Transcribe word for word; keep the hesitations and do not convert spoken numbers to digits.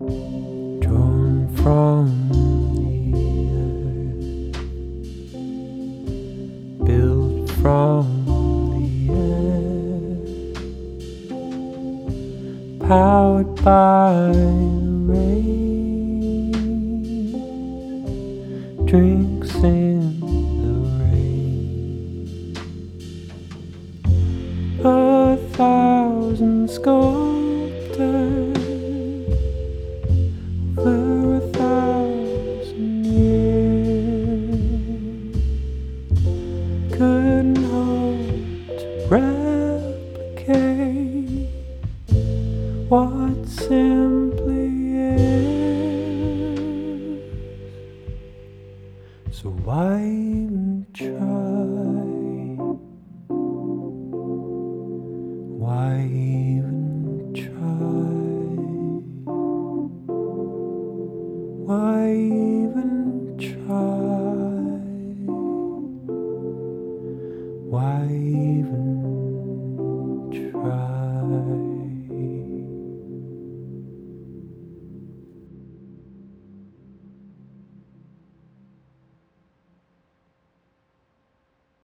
drawn from the earth, built from the air, powered by the rain, drinks in the rain, a thousand sculptors for a thousand years couldn't hope to replicate what simply is. So why even try? Why even try?